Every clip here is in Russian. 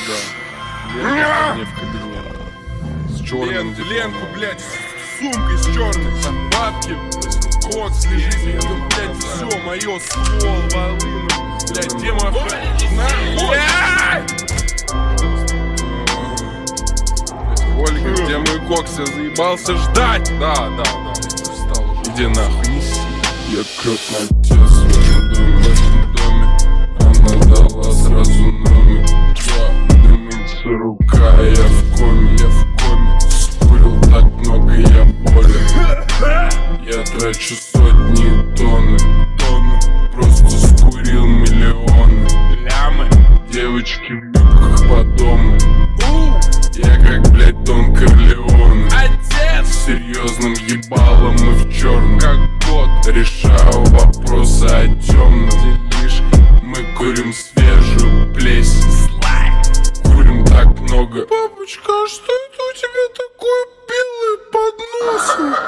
Да. Мне в кабинет. С черным Ленку, блядь, с сумкой с черной, там бабки, кокс лежит, я думаю, блядь, все, мое, ствол, волына, блядь, тема нахуй! Ольга, где мой кокс, я заебался ждать! Да, встал уже. Иди нахуй, неси. Я крестный отец в этом доме. Она дала сразу номер. Дымится рука, я в коме. Скурил так много, я болен. Я трачу сотни тонны. Просто скурил миллионы. Лямы. Девочки в юбках по дому. Я как, блядь, Дон Корлеоне. Отец! С серьезным ебалом и в черном, как год. решаю вопросы о темном. Мы курим свежую плесень. Курим так много. Папочка, а что это у тебя такое белое под носом?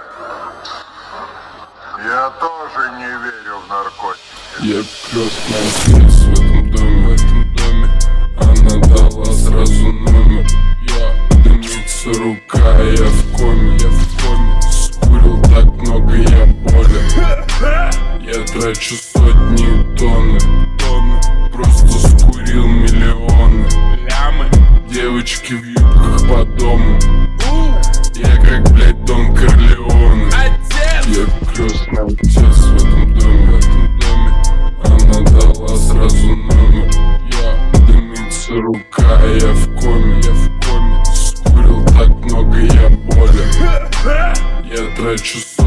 Я тоже не верю в наркотики. Я крестный отец в этом доме. Она дала сразу номер. Дымится рука, я в коме. Скурил так много, я болен. Я трачу сотни тонны. Просто скурил миллионы. Лямы. Девочки в юбках по дому. Я как, блядь, Дон Корлеоне. Отец! Я крестный отец в этом доме. Она дала сразу номер. Дымится рука, я в коме. Скурил так много, я болен. Я трачу